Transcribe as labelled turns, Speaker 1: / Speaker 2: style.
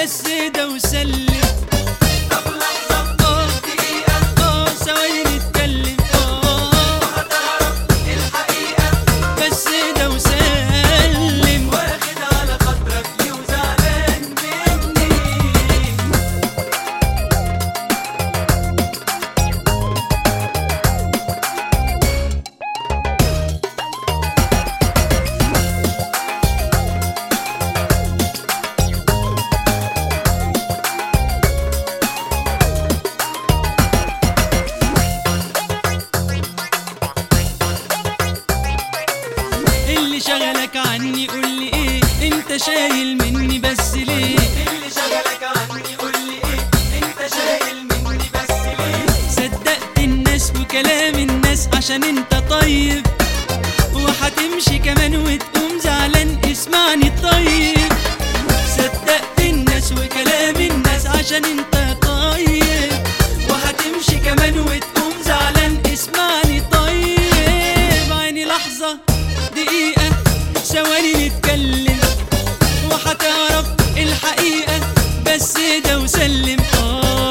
Speaker 1: بس ده وسلم.
Speaker 2: طب لحظة دقيقة
Speaker 1: ثواني نتكلم
Speaker 2: وهتعرف الحقيقة
Speaker 1: بس ده وسلم.
Speaker 2: واخد على خاطرك ليه وزعلان مني.
Speaker 1: اللي شغلك عني قولي ايه؟ انت شايل مني بس ليه؟
Speaker 2: اللي شغلك عني قولي ايه؟ انت شايل مني بس ليه؟
Speaker 1: صدقت الناس وكلام الناس عشان انت طيب، وهتمشي كمان وتقوم زعلان. اسمعني طيب، صدقت الناس وكلام الناس عشان انت طيب، وهتمشي كمان وتقوم زعلان. اسمعني طيب، عيني لحظة دقيقة ثواني نتكلم وهتعرف الحقيقة بس ده وسلم.